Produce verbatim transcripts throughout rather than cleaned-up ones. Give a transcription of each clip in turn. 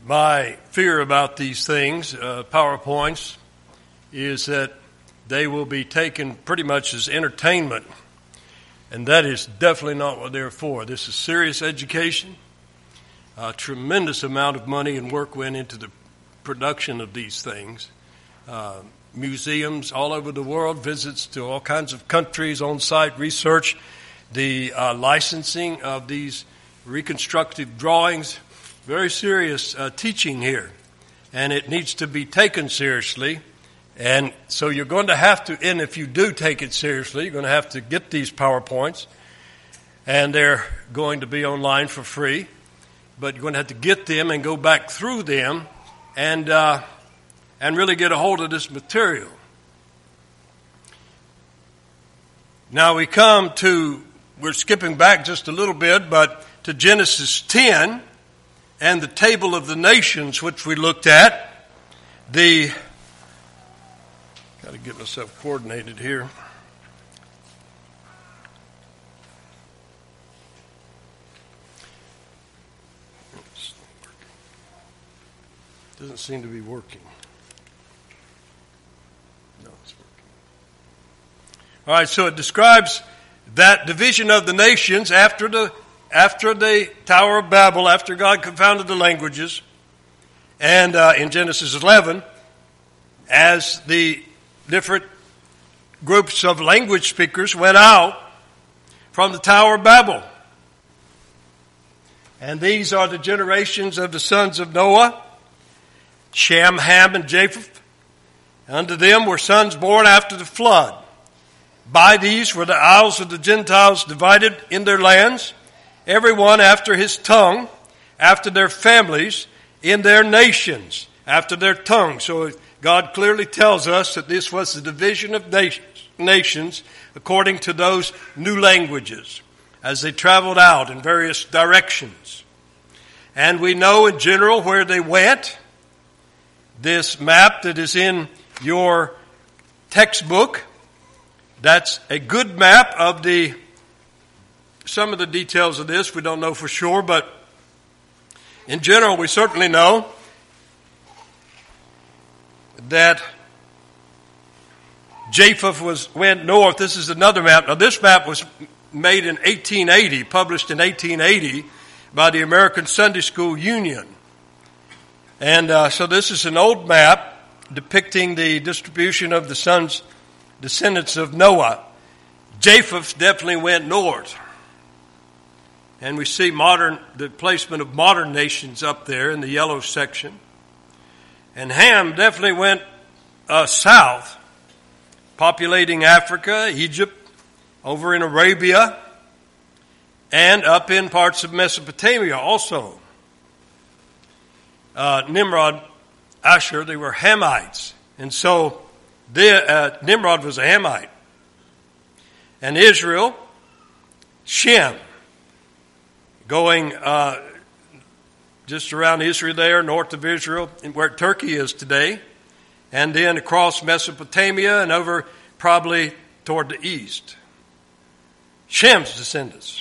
My fear about these things, uh, PowerPoints, is that they will be taken pretty much as entertainment, and that is definitely not what they're for. This is serious education. A tremendous amount of money and work went into the production of these things. Uh, museums all over the world, visits to all kinds of countries, on-site research, the uh, licensing of these reconstructive drawings. Very serious uh, teaching here, and it needs to be taken seriously. And so you're going to have to, and if you do take it seriously, you're going to have to get these PowerPoints, and they're going to be online for free. But you're going to have to get them and go back through them and uh, and really get a hold of this material. Now we come to, we're skipping back just a little bit, but to Genesis ten. And the table of the nations, which we looked at, the, got to get myself coordinated here. Doesn't seem to be working. No, it's working. All right, so it describes that division of the nations after the After the Tower of Babel, after God confounded the languages, and uh, in Genesis eleven, as the different groups of language speakers went out from the Tower of Babel. And these are the generations of the sons of Noah, Shem, Ham, and Japheth. Unto them were sons born after the flood. By these were the isles of the Gentiles divided in their lands, everyone after his tongue, after their families, in their nations, after their tongue. So God clearly tells us that this was the division of nations according to those new languages as they traveled out in various directions. And we know in general where they went. This map that is in your textbook, that's a good map of the some of the details of this. We don't know for sure, but in general we certainly know that Japheth was went north. This is another map. Now this map was made in eighteen eighty, published in eighteen eighty by the American Sunday School Union. And uh, so this is an old map depicting the distribution of the sons, descendants of Noah. Japheth definitely went north. And we see modern, the placement of modern nations up there in the yellow section. And Ham definitely went uh, south, populating Africa, Egypt, over in Arabia, and up in parts of Mesopotamia also. Uh, Nimrod, Asher, they were Hamites. And so they, uh, Nimrod was a Hamite. And Israel, Shem. Going uh, just around Israel there, north of Israel, where Turkey is today, and then across Mesopotamia and over probably toward the east. Shem's descendants.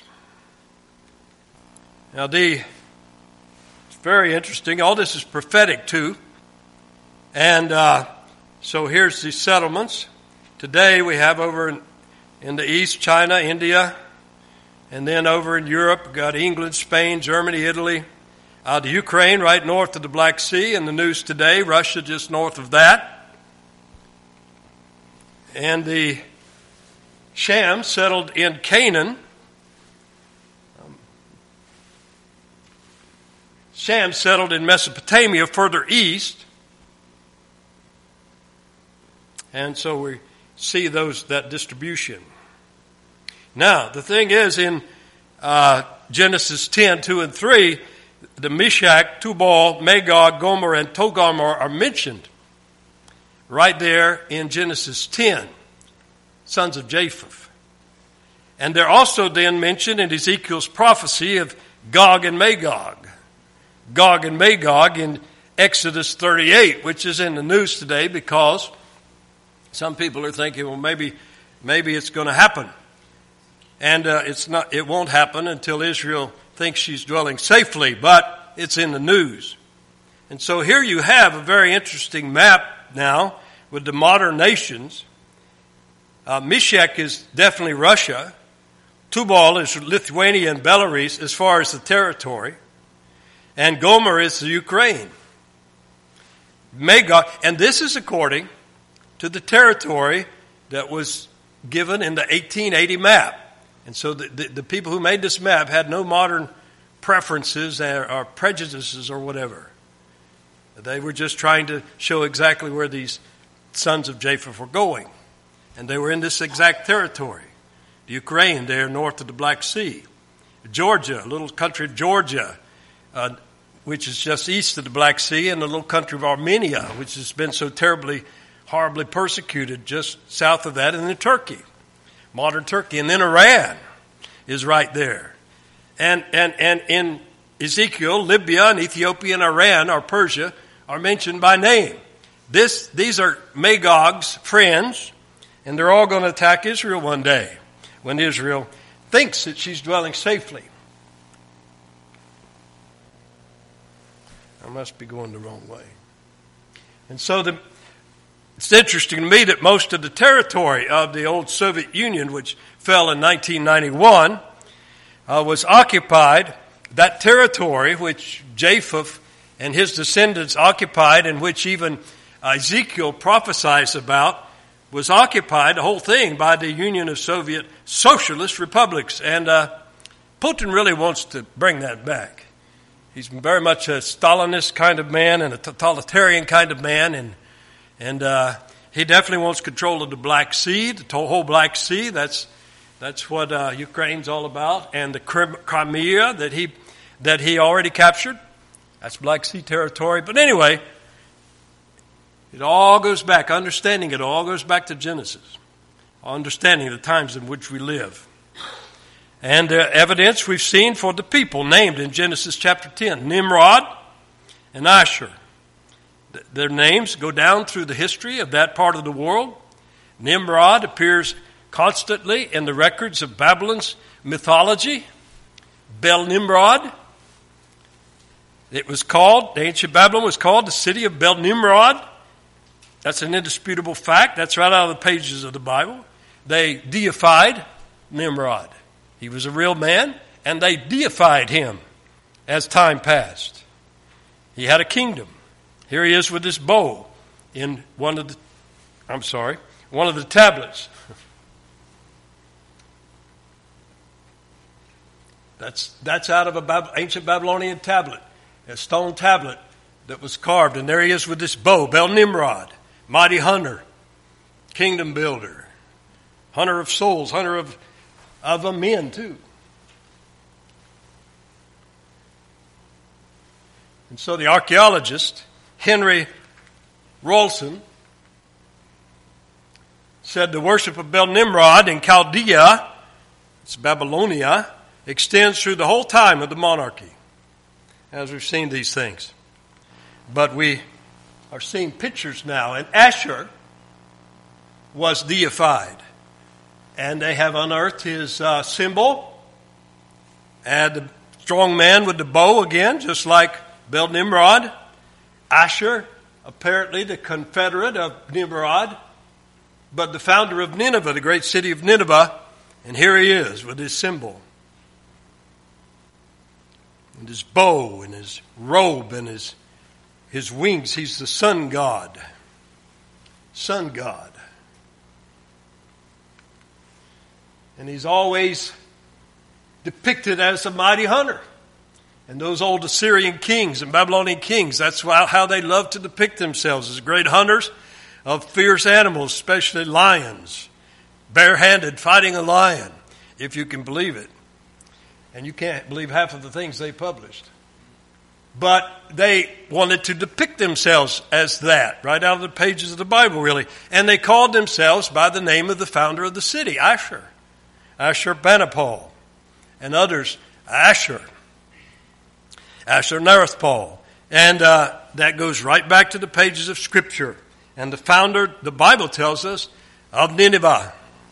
Now the, it's very interesting. All this is prophetic too. And uh, so here's the settlements. Today we have over in, in the east, China, India, and then over in Europe, we've got England, Spain, Germany, Italy, uh, the Ukraine right north of the Black Sea, and the news today, Russia just north of that. And the Shem settled in Canaan. Um, Shem settled in Mesopotamia further east. And so we see those that distribution. Now, the thing is, in uh, Genesis ten, two and three, the Meshach, Tubal, Magog, Gomer, and Togarmah are mentioned right there in Genesis ten, sons of Japheth. And they're also then mentioned in Ezekiel's prophecy of Gog and Magog. Gog and Magog in Exodus thirty-eight, which is in the news today because some people are thinking, well, maybe, maybe it's going to happen. And uh, it's not. It won't happen until Israel thinks she's dwelling safely, but it's in the news. And so here you have a very interesting map now with the modern nations. Uh, Meshech is definitely Russia. Tubal is Lithuania and Belarus as far as the territory. And Gomer is the Ukraine. Magog, and this is according to the territory that was given in the eighteen eighty map. And so the, the, the people who made this map had no modern preferences or, or prejudices or whatever. They were just trying to show exactly where these sons of Japheth were going. And they were in this exact territory. The Ukraine there north of the Black Sea. Georgia, a little country of Georgia, uh, which is just east of the Black Sea, and the little country of Armenia, which has been so terribly, horribly persecuted just south of that, and then Turkey, modern Turkey. And then Iran is right there. And, and, and in Ezekiel, Libya and Ethiopia and Iran, or Persia, are mentioned by name. This, these are Magog's friends, and they're all going to attack Israel one day when Israel thinks that she's dwelling safely. I must be going the wrong way. And so the, it's interesting to me that most of the territory of the old Soviet Union, which fell in nineteen ninety-one, uh, was occupied. That territory which Japheth and his descendants occupied, and which even Ezekiel prophesies about, was occupied, the whole thing, by the Union of Soviet Socialist Republics. And uh, Putin really wants to bring that back. He's very much a Stalinist kind of man and a totalitarian kind of man, and and uh, he definitely wants control of the Black Sea, the whole Black Sea. That's that's what uh, Ukraine's all about, and the Crimea that he that he already captured. That's Black Sea territory. But anyway, it all goes back, understanding it all goes back to Genesis, understanding the times in which we live. And the evidence we've seen for the people named in Genesis chapter ten, Nimrod and Asshur. Their names go down through the history of that part of the world. Nimrod appears constantly in the records of Babylon's mythology. Bel-Nimrod. It was called, the ancient Babylon was called the city of Bel-Nimrod. That's an indisputable fact. That's right out of the pages of the Bible. They deified Nimrod. He was a real man, and they deified him as time passed. He had a kingdom. Here he is with this bow in one of the, I'm sorry, one of the tablets. That's that's out of an ancient Babylonian tablet, a stone tablet that was carved. And there he is with this bow, Bel-Nimrod, mighty hunter, kingdom builder, hunter of souls, hunter of, of men too. And so the archaeologist, Henry Rawlinson, said the worship of Bel-Nimrod in Chaldea, it's Babylonia, extends through the whole time of the monarchy, as we've seen these things. But we are seeing pictures now, and Asshur was deified. And they have unearthed his uh, symbol, and the strong man with the bow again, just like Bel-Nimrod. Asshur, apparently the confederate of Nimrod, but the founder of Nineveh, the great city of Nineveh, and here he is with his symbol. And his bow and his robe and his his wings. He's the sun god. Sun god. And he's always depicted as a mighty hunter. And those old Assyrian kings and Babylonian kings, that's how they loved to depict themselves as great hunters of fierce animals, especially lions. Barehanded, fighting a lion, if you can believe it. And you can't believe half of the things they published. But they wanted to depict themselves as that, right out of the pages of the Bible, really. And they called themselves by the name of the founder of the city, Asshur. Ashurbanipal. And others, Asshur. Ashurnarithpal. And uh, that goes right back to the pages of Scripture. And the founder, the Bible tells us, of Nineveh.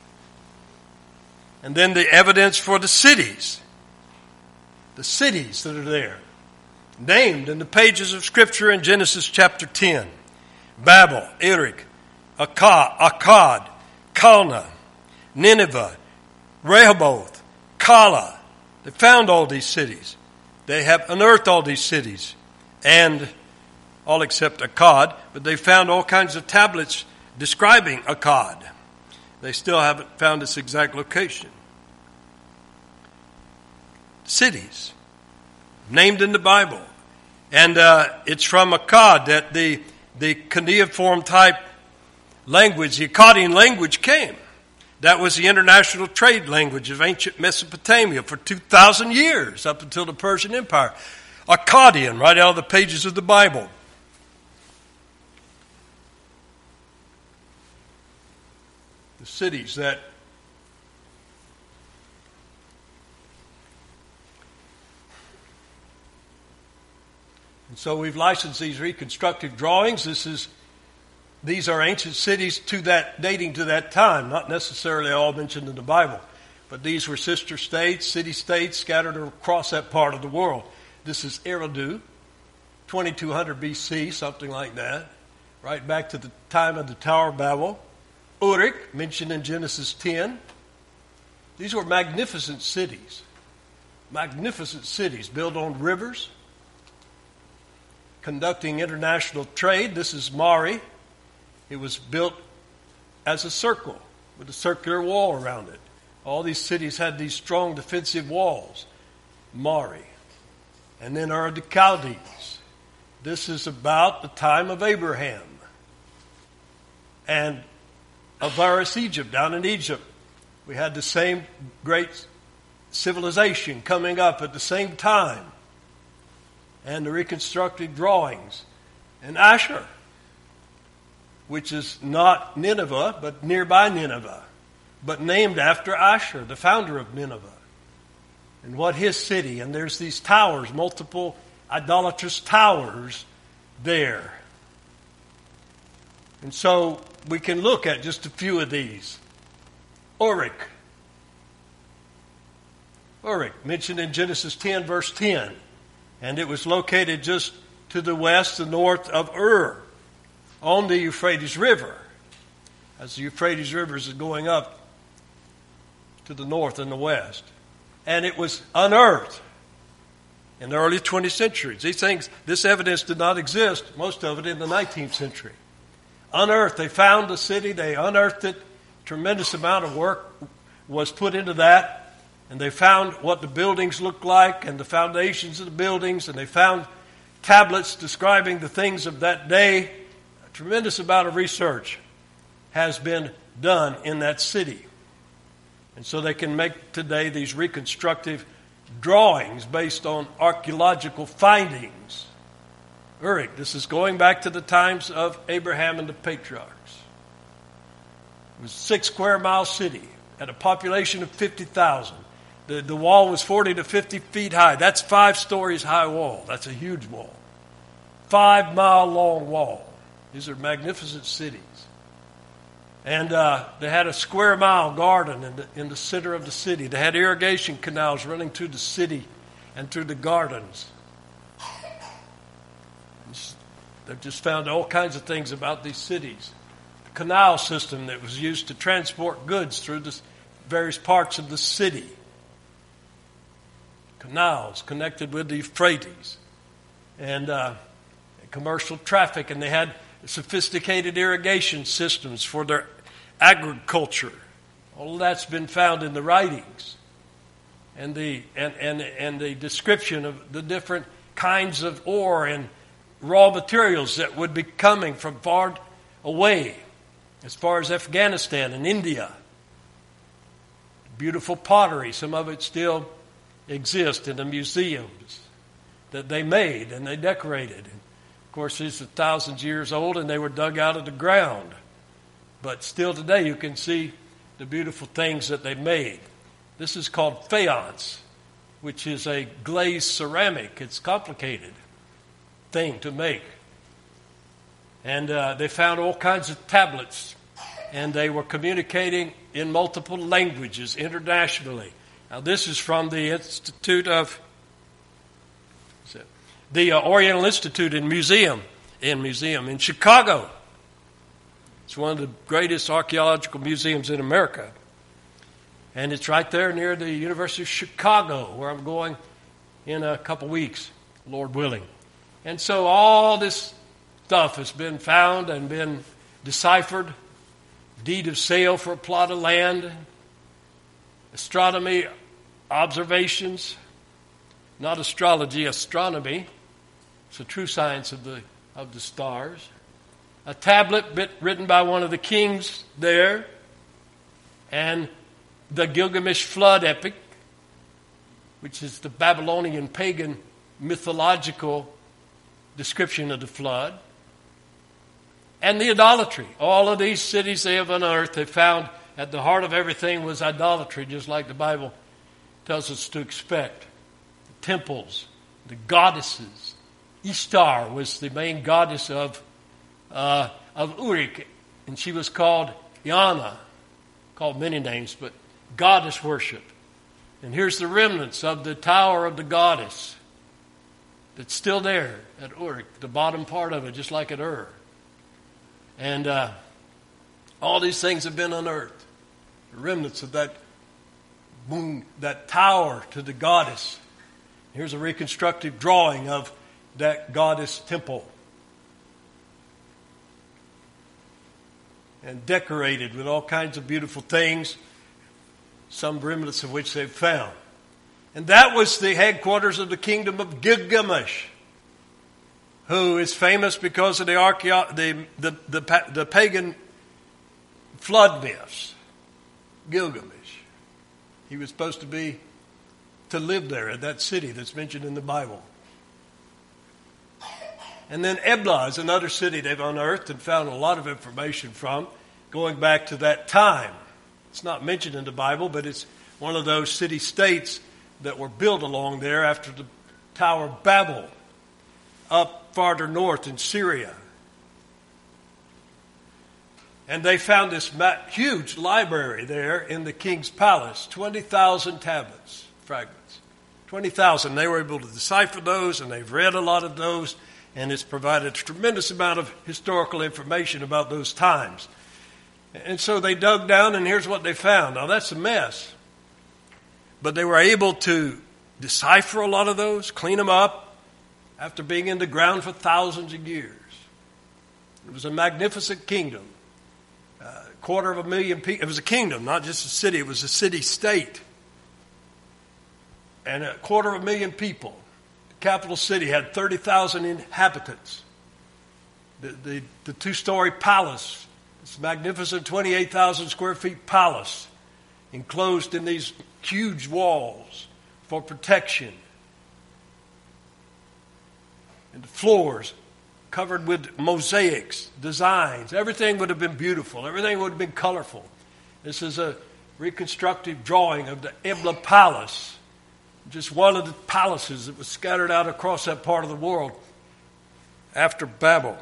And then the evidence for the cities. The cities that are there. named in the pages of Scripture in Genesis chapter ten. Babel, Erech, Akkad, Akkad, Calneh, Nineveh, Rehoboth, Calah. They found all these cities. They have unearthed all these cities. And all except Akkad, but they found all kinds of tablets describing Akkad. They still haven't found its exact location. Cities named in the Bible. And uh, it's from Akkad that the, the cuneiform type language, the Akkadian language came. That was the international trade language of ancient Mesopotamia for two thousand years, up until the Persian Empire. Akkadian, right out of the pages of the Bible. The cities that and so we've licensed these reconstructive drawings. This is these are ancient cities to that dating to that time, not necessarily all mentioned in the Bible, but these were sister states, city-states scattered across that part of the world. This is Eridu, twenty-two hundred B C, something like that, right back to the time of the Tower of Babel. Uruk, mentioned in Genesis ten. These were magnificent cities. Magnificent cities built on rivers, conducting international trade. This is Mari. It was built as a circle with a circular wall around it. All these cities had these strong defensive walls. Mari. And then Ur of the Chaldees. This is about the time of Abraham. And Avaris, Egypt, down in Egypt, we had the same great civilization coming up at the same time. And the reconstructed drawings. And Asher, which is not Nineveh, but nearby Nineveh, but named after Asher, the founder of Nineveh. And what his city, and there's these towers, multiple idolatrous towers there. And so we can look at just a few of these. Uruk. Uruk, mentioned in Genesis ten, verse ten. And it was located just to the west and north of Ur, on the Euphrates River. As the Euphrates River is going up to the north and the west. And it was unearthed in the early twentieth century. These things, this evidence did not exist, most of it in the nineteenth century. Unearthed. They found the city. They unearthed it. Tremendous amount of work was put into that. And they found what the buildings looked like and the foundations of the buildings. And they found tablets describing the things of that day. A tremendous amount of research has been done in that city. And so they can make today these reconstructive drawings based on archaeological findings. Uruk, this is going back to the times of Abraham and the patriarchs. It was a six square mile city, had a population of fifty thousand. The, the wall was forty to fifty feet high. That's five stories high wall. That's a huge wall. Five mile long wall. These are magnificent cities. And uh, they had a square mile garden in the, in the center of the city. They had irrigation canals running through the city and through the gardens. They've just found all kinds of things about these cities. The canal system that was used to transport goods through the various parts of the city. Canals connected with the Euphrates. And uh, commercial traffic. And they had sophisticated irrigation systems for their agriculture. All of that's been found in the writings and the and, and, and the description of the different kinds of ore and raw materials that would be coming from far away, as far as Afghanistan and India. Beautiful pottery, some of it still exists in the museums that they made and they decorated. Of course, these are thousands of years old and they were dug out of the ground. But still today you can see the beautiful things that they made. This is called faience, which is a glazed ceramic. It's a complicated thing to make. And uh, they found all kinds of tablets, and they were communicating in multiple languages internationally. Now this is from the Institute of the uh, Oriental Institute and Museum in Museum in Chicago. It's one of the greatest archaeological museums in America. And it's right there near the University of Chicago, where I'm going in a couple weeks, Lord willing. And so all this stuff has been found and been deciphered. Deed of sale for a plot of land. Astronomy observations. Not astrology, astronomy. It's a true science of the of the stars. A tablet bit written by one of the kings there. And the Gilgamesh flood epic, which is the Babylonian pagan mythological description of the flood. And the idolatry. All of these cities they have unearthed, they found at the heart of everything was idolatry, just like the Bible tells us to expect. The temples, the goddesses. Ishtar was the main goddess of uh, of Uruk, and she was called Yana, called many names, but goddess worship. And here's the remnants of the tower of the goddess that's still there at Uruk, the bottom part of it, just like at Ur. And uh, all these things have been unearthed. The remnants of that moon, that tower to the goddess. Here's a reconstructive drawing of that goddess temple. And decorated with all kinds of beautiful things, some remnants of which they've found. And that was the headquarters of the kingdom of Gilgamesh, who is famous because of the archeo- the, the, the, the pagan flood myths. Gilgamesh. He was supposed to be, to live there at that city that's mentioned in the Bible. And then Ebla is another city they've unearthed and found a lot of information from, going back to that time. It's not mentioned in the Bible, but it's one of those city-states that were built along there after the Tower of Babel, up farther north in Syria. And they found this huge library there in the king's palace, twenty thousand tablets, fragments. twenty thousand. They were able to decipher those, and they've read a lot of those, and it's provided a tremendous amount of historical information about those times. And so they dug down, and here's what they found. Now, that's a mess. But they were able to decipher a lot of those, clean them up, after being in the ground for thousands of years. It was a magnificent kingdom. A quarter of a million people. It was a kingdom, not just a city. It was a city-state. And a quarter of a million people. The capital city had thirty thousand inhabitants. The, the, the two-story palace, this magnificent twenty-eight thousand square feet palace, enclosed in these huge walls for protection. And the floors covered with mosaics, designs. Everything would have been beautiful. Everything would have been colorful. This is a reconstructive drawing of the Ebla Palace, just one of the palaces that was scattered out across that part of the world after Babel.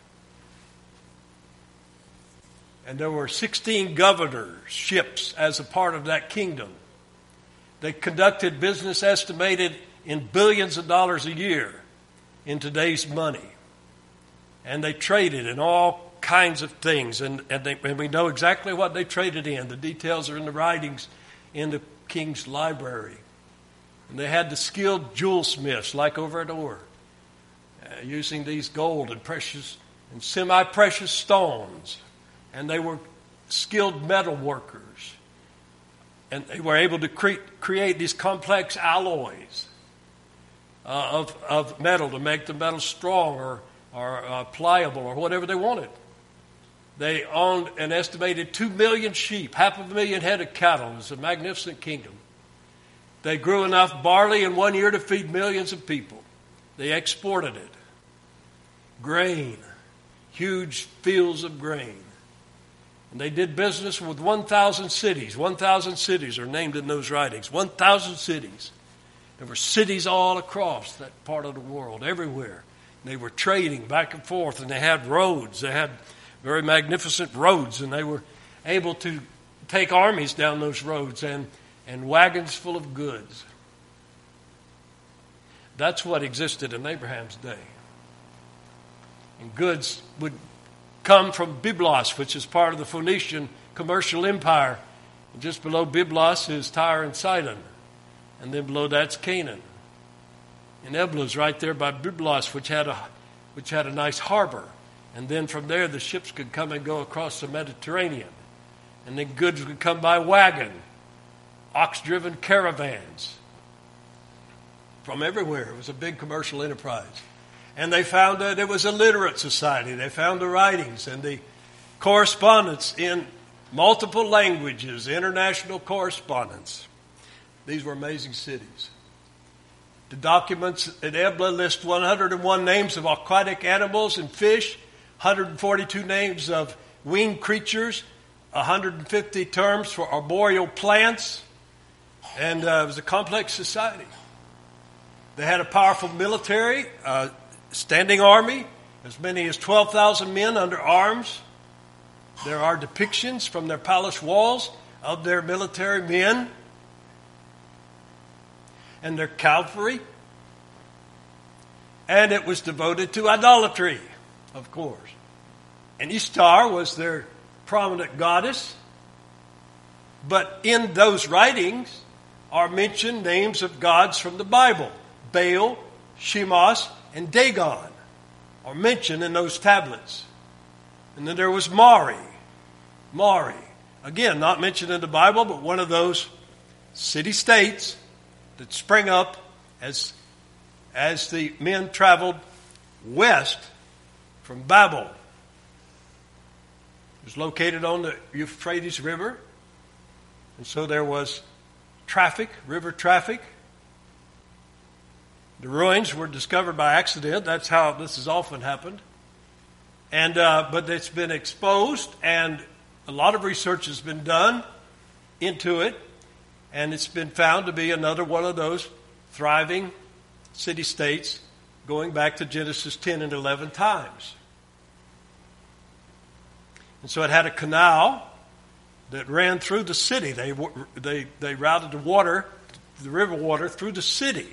And there were sixteen governorships as a part of that kingdom. They conducted business estimated in billions of dollars a year in today's money. And they traded in all kinds of things. And, and, they, and we know exactly what they traded in. The details are in the writings in the king's library. And they had the skilled jewelsmiths, like over at Ur, uh, using these gold and precious and semi-precious stones. And they were skilled metal workers. And they were able to cre- create these complex alloys uh, of, of metal to make the metal strong or, or uh, pliable or whatever they wanted. They owned an estimated two million sheep, half a million head of cattle. It was a magnificent kingdom. They grew enough barley in one year to feed millions of people. They exported it. Grain, huge fields of grain. And they did business with one thousand cities. one thousand cities are named in those writings. one thousand cities. There were cities all across that part of the world, everywhere. They were trading back and forth, and they had roads. They had very magnificent roads, and they were able to take armies down those roads and, and wagons full of goods. That's what existed in Abraham's day. And goods would come from Byblos, which is part of the Phoenician commercial empire. And just below Byblos is Tyre and Sidon. And then below that's Canaan. And Ebla is right there by Byblos, which had a which had a nice harbor. And then from there the ships could come and go across the Mediterranean. And then goods would come by wagon, ox-driven caravans from everywhere. It was a big commercial enterprise. And they found that it was a literate society. They found the writings and the correspondence in multiple languages, international correspondence. These were amazing cities. The documents at Ebla list one hundred one names of aquatic animals and fish, one hundred forty-two names of winged creatures, one hundred fifty terms for arboreal plants, and uh, it was a complex society. They had a powerful military, uh, standing army, as many as twelve thousand men under arms. There are depictions from their palace walls of their military men and their cavalry. And it was devoted to idolatry, of course. And Ishtar was their prominent goddess. But in those writings are mentioned names of gods from the Bible. Baal, Shemos, and Dagon are mentioned in those tablets. And then there was Mari. Mari. Again, not mentioned in the Bible, but one of those city-states that sprang up as, as the men traveled west from Babel. It was located on the Euphrates River. And so there was traffic, river traffic. The ruins were discovered by accident. That's how this has often happened. And uh, but it's been exposed, and a lot of research has been done into it, and it's been found to be another one of those thriving city-states going back to Genesis ten and eleven times. And so it had a canal that ran through the city. They they they routed the water, the river water, through the city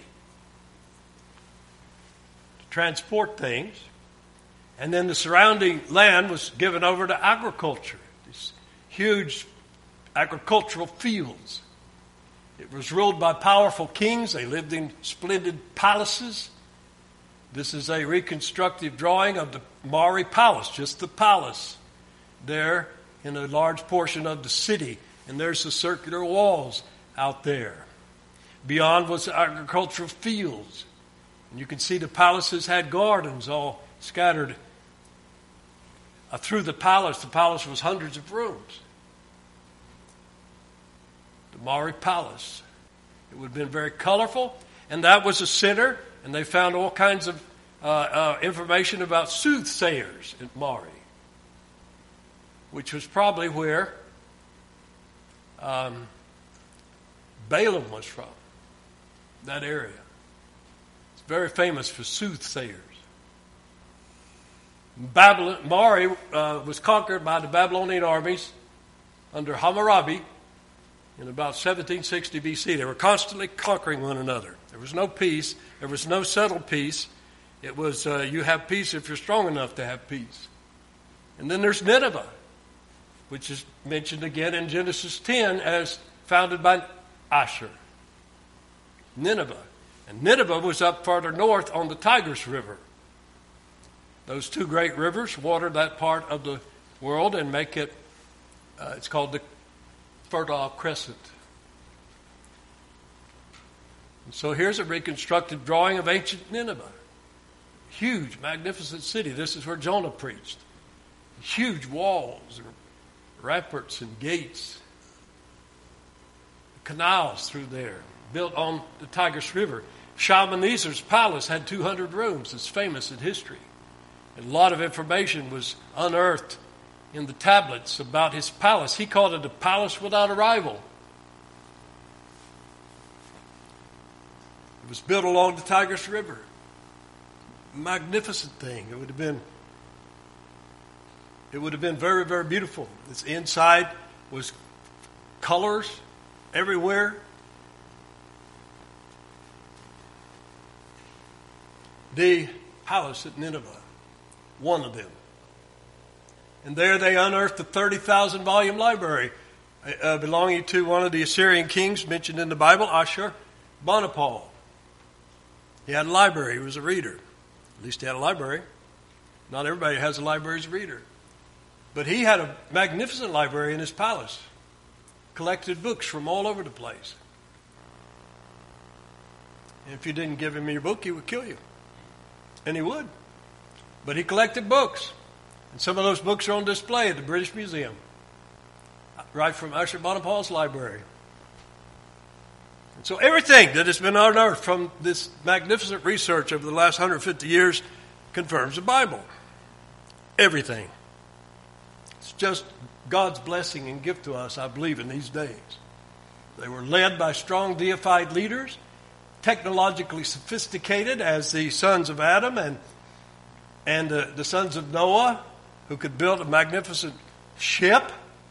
to transport things. And then the surrounding land was given over to agriculture, these huge agricultural fields. It was ruled by powerful kings. They lived in splendid palaces. This is a reconstructive drawing of the Mari Palace, just the palace there in a large portion of the city. And there's the circular walls out there. Beyond was the agricultural fields. And you can see the palaces had gardens all scattered uh, through the palace. The palace was hundreds of rooms. The Mari Palace. It would have been very colorful. And that was a center. And they found all kinds of uh, uh, information about soothsayers at Mari, which was probably where um, Balaam was from, that area. It's very famous for soothsayers. Babylon, Mari uh, was conquered by the Babylonian armies under Hammurabi in about seventeen sixty B C. They were constantly conquering one another. There was no peace. There was no settled peace. It was uh, you have peace if you're strong enough to have peace. And then there's Nineveh, which is mentioned again in Genesis ten as founded by Asher. Nineveh. And Nineveh was up farther north on the Tigris River. Those two great rivers water that part of the world and make it, uh, it's called the Fertile Crescent. And so here's a reconstructed drawing of ancient Nineveh. Huge, magnificent city. This is where Jonah preached. Huge walls, ramparts and gates. Canals through there, built on the Tigris River. Shalmaneser's palace had two hundred rooms. It's famous in history. And a lot of information was unearthed in the tablets about his palace. He called it a palace without a rival. It was built along the Tigris River. Magnificent thing. It would have been It would have been very, very beautiful. Its inside was colors everywhere. the palace at Nineveh, one of them. And there they unearthed a thirty thousand volume library uh, belonging to one of the Assyrian kings mentioned in the Bible, Ashurbanipal. He had a library. He was a reader. At least he had a library. Not everybody has a library as a reader. But he had a magnificent library in his palace. Collected books from all over the place. And if you didn't give him your book, he would kill you. And he would. But he collected books. And some of those books are on display at the British Museum. Right from Ashurbanipal's library. And so everything that has been unearthed from this magnificent research over the last one hundred fifty years confirms the Bible. Everything. It's just God's blessing and gift to us, I believe, in these days. They were led by strong deified leaders, technologically sophisticated as the sons of Adam and, and uh, the sons of Noah, who could build a magnificent ship,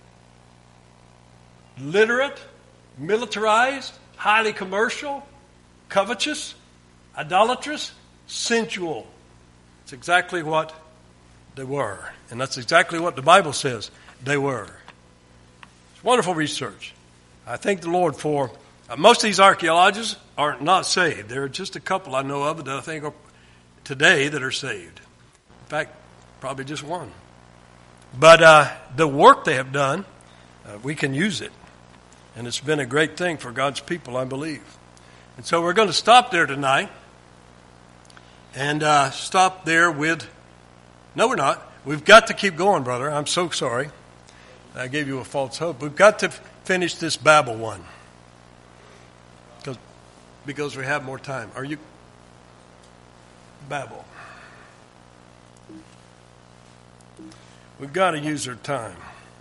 literate, militarized, highly commercial, covetous, idolatrous, sensual. It's exactly what they were. And that's exactly what the Bible says they were. It's wonderful research. I thank the Lord for... Uh, most of these archaeologists are not saved. There are just a couple I know of that I think are today that are saved. In fact, probably just one. But uh, the work they have done, uh, we can use it. And it's been a great thing for God's people, I believe. And so we're going to stop there tonight. And uh, stop there with... No, we're not. We've got to keep going, brother. I'm so sorry. I gave you a false hope. We've got to f- finish this Babel one. Because, because we have more time. Are you... Babel. We've got to use our time.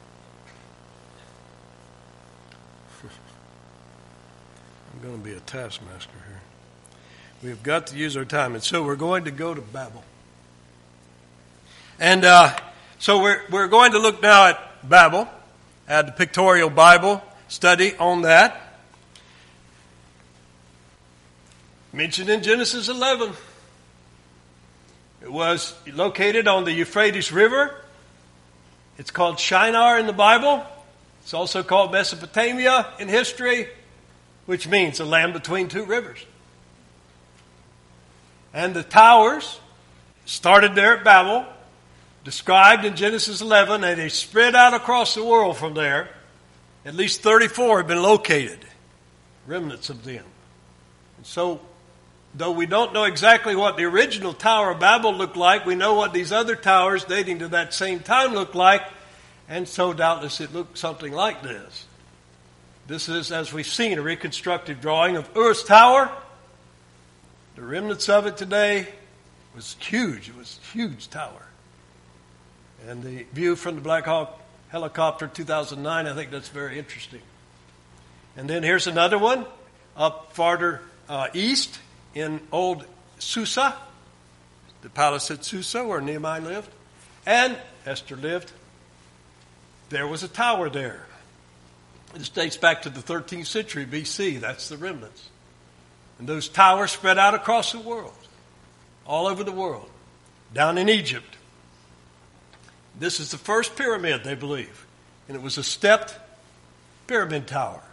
I'm going to be a taskmaster here. We've got to use our time. And so we're going to go to Babel. And uh, so we're we're going to look now at Babel, at the pictorial Bible study on that. Mentioned in Genesis eleven. It was located on the Euphrates River. It's called Shinar in the Bible. It's also called Mesopotamia in history, which means a land between two rivers. And the towers started there at Babel, described in Genesis eleven, and they spread out across the world from there. At least thirty-four have been located, remnants of them. And so, though we don't know exactly what the original Tower of Babel looked like, we know what these other towers dating to that same time looked like, and so doubtless it looked something like this. This is, as we've seen, a reconstructed drawing of Ur's Tower. The remnants of it today was huge. It was a huge tower. And the view from the Black Hawk helicopter two thousand nine, I think that's very interesting. And then here's another one up farther uh, east in old Susa, the palace at Susa where Nehemiah lived and Esther lived. There was a tower there. This dates back to the thirteenth century B C. That's the remnants. And those towers spread out across the world, all over the world, down in Egypt. This is the first pyramid, they believe. And it was a stepped pyramid tower.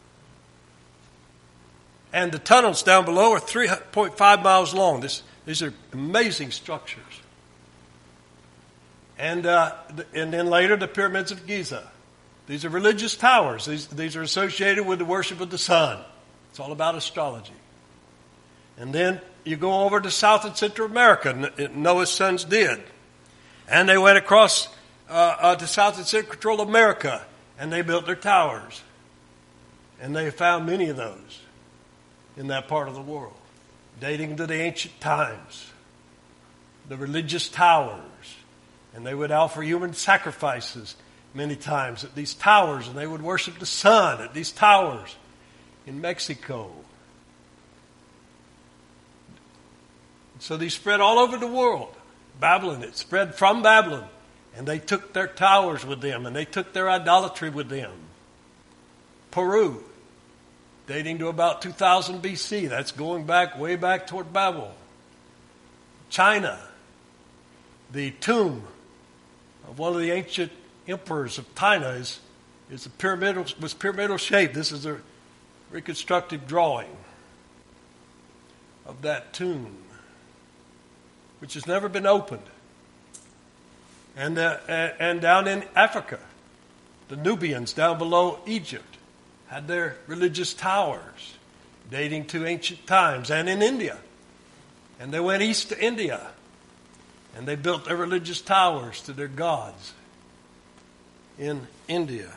And the tunnels down below are three point five miles long. This, these are amazing structures. And, uh, and then later, the pyramids of Giza. These are religious towers. These, these are associated with the worship of the sun. It's all about astrology. And then you go over to South and Central America. Noah's sons did. And they went across uh, uh, to South and Central America, and they built their towers. And they found many of those in that part of the world, dating to the ancient times. The religious towers. And they would offer human sacrifices many times at these towers, and they would worship the sun at these towers in Mexico. So these spread all over the world. Babylon, it spread from Babylon. And they took their towers with them, and they took their idolatry with them. Peru, dating to about two thousand B C. That's going back, way back toward Babel. China, the tomb of one of the ancient emperors of China is, is a pyramidal, was pyramidal shaped. This is a reconstructive drawing of that tomb, which has never been opened. And, uh, and down in Africa, the Nubians down below Egypt had their religious towers dating to ancient times, and in India. And they went east to India, and they built their religious towers to their gods in India.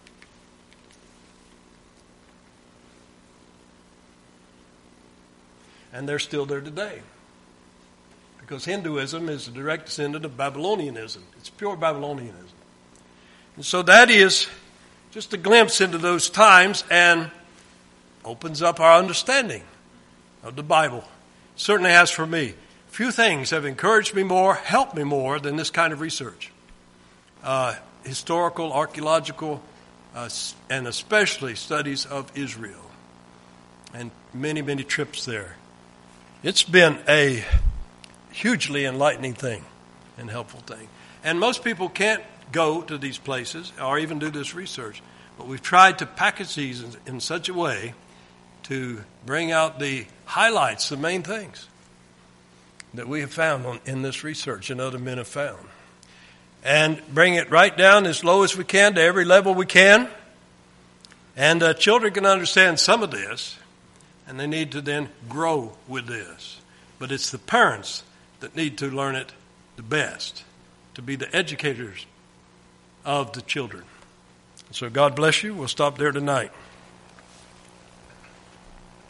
And they're still there today. Because Hinduism is a direct descendant of Babylonianism. It's pure Babylonianism. And so that is just a glimpse into those times and opens up our understanding of the Bible. It certainly has for me. Few things have encouraged me more, helped me more than this kind of research. Uh, historical, archaeological, uh, and especially studies of Israel. And many, many trips there. It's been a hugely enlightening thing and helpful thing. And most people can't go to these places or even do this research. But we've tried to package these in, in such a way to bring out the highlights, the main things that we have found on, in this research and other men have found. And bring it right down as low as we can to every level we can. And uh, children can understand some of this, and they need to then grow with this. But it's the parents that need to learn it the best, to be the educators of the children. So God bless you. We'll stop there tonight.